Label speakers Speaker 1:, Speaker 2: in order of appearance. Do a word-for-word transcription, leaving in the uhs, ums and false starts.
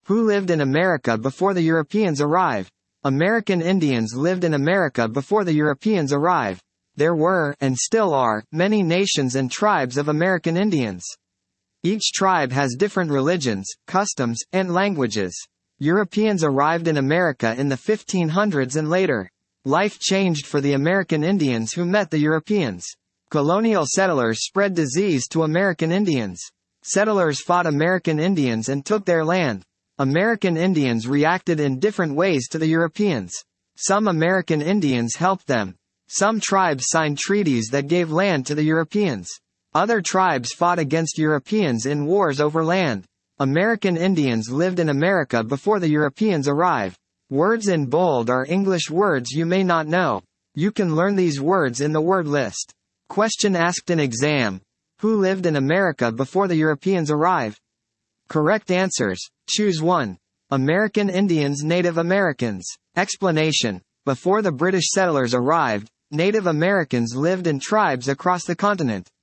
Speaker 1: Who lived in America before the Europeans arrived? American Indians lived in America before the Europeans arrived. There were, and still are, many nations and tribes of American Indians. Each tribe has different religions, customs, and languages. Europeans arrived in America in the fifteen hundreds and later. Life changed for the American Indians who met the Europeans. Colonial settlers spread disease to American Indians. Settlers fought American Indians and took their land. American Indians reacted in different ways to the Europeans. Some American Indians helped them. Some tribes signed treaties that gave land to the Europeans. Other tribes fought against Europeans in wars over land. American Indians lived in America before the Europeans arrived. Words in bold are English words you may not know. You can learn these words in the word list. Question asked in exam. Who lived in America before the Europeans arrived? Correct answers. Choose one. American Indians, Native Americans. Explanation. Before the British settlers arrived, Native Americans lived in tribes across the continent.